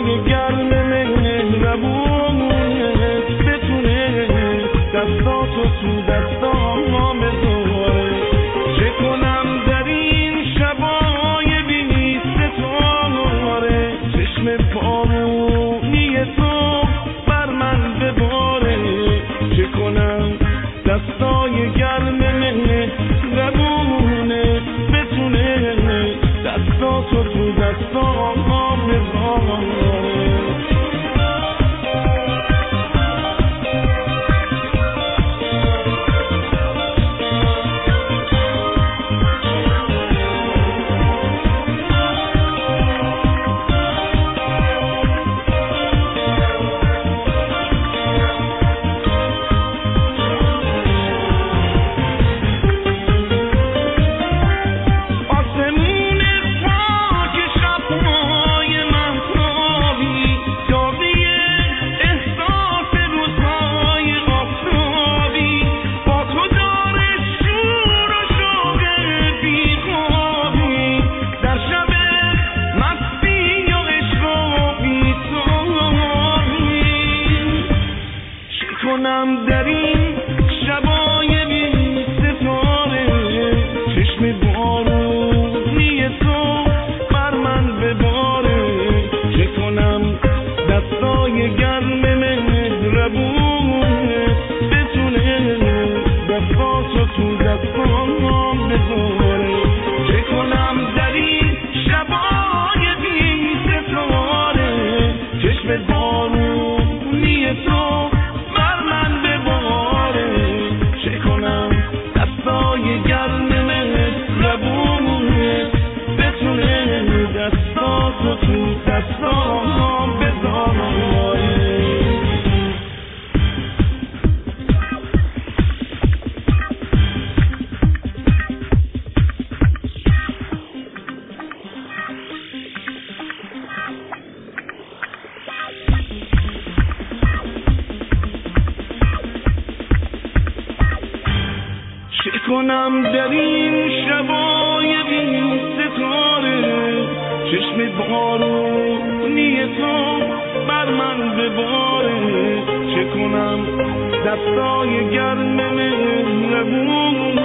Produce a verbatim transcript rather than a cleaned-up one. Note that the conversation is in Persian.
دستای گرم مهربونت بتونه دستاتو تو دستام بذاره. چه کنم در این شبای بی ستاره، چشم بارونی تو بر من بباره. چه کنم دستای گرم مهربونت بتونه دستاتو تو دستام بذاره. کنم در این شبای بی ستاره، چشم بارونی تو بر من بباره. چه کنم دستای گرم مهربونت بتونه دستاتو تو دستام بذاره. چه کنم در این شبای بی ستاره، چشم بارونی تو گرم مهربونت بتونه دستاتو تو دستام بذاره. چه کنم در این شبای بی ستاره، چشم بارونی تو بر من بباره. چه کنم دستای گرم مهربون